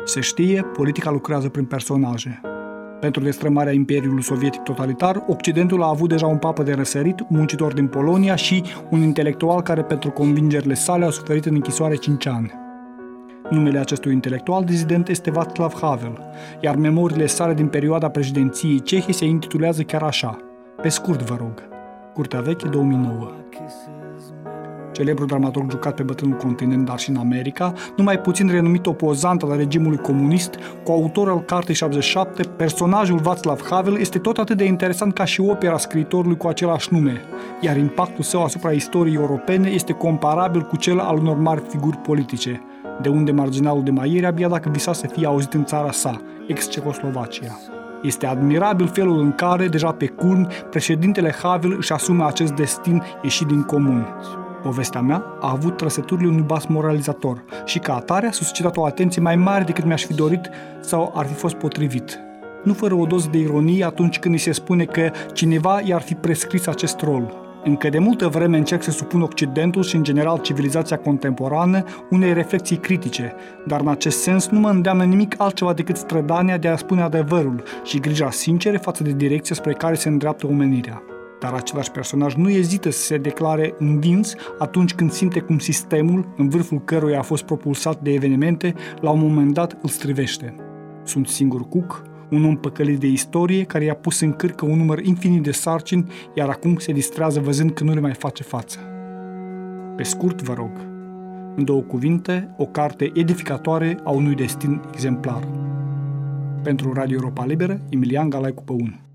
Se știe, politica lucrează prin personaje. Pentru destrămarea Imperiului Sovietic totalitar, Occidentul a avut deja un papă de răsărit, muncitor din Polonia și un intelectual care pentru convingerile sale a suferit în închisoare 5 ani. Numele acestui intelectual dizident este Václav Havel, iar memoriile sale din perioada președinției cehe se intitulează chiar așa, pe scurt vă rog, Curtea Veche 2009. Celebrul dramaturg jucat pe bătrânul continent, dar și în America, numai puțin renumit opozant al regimului comunist, coautor al Cartei 77, personajul Václav Havel este tot atât de interesant ca și opera scriitorului cu același nume, iar impactul său asupra istoriei europene este comparabil cu cel al unor mari figuri politice, de unde marginalul de mai ieri abia dacă visa să fie auzit în țara sa, ex-Cehoslovacia. Este admirabil felul în care, deja pe culmi, președintele Havel își asumă acest destin ieșit din comun. Povestea mea a avut trăsăturile unui bas moralizator și ca atare a suscitat o atenție mai mare decât mi-aș fi dorit sau ar fi fost potrivit. Nu fără o doză de ironie atunci când îi se spune că cineva i-ar fi prescris acest rol. Încă de multă vreme încerc să supun Occidentul și în general civilizația contemporană unei reflexii critice, dar în acest sens nu mă îndeamnă nimic altceva decât strădania de a spune adevărul și grija sinceră față de direcția spre care se îndreaptă omenirea. Dar același personaj nu ezită să se declare învins atunci când simte cum sistemul, în vârful căruia a fost propulsat de evenimente, la un moment dat îl strivește. Sunt singur Cook, un om păcălit de istorie care i-a pus în cârcă un număr infinit de sarcini, iar acum se distrează văzând că nu le mai face față. Pe scurt, vă rog, în 2 cuvinte, o carte edificatoare a unui destin exemplar. Pentru Radio Europa Liberă, Emilian Galaicu Păun.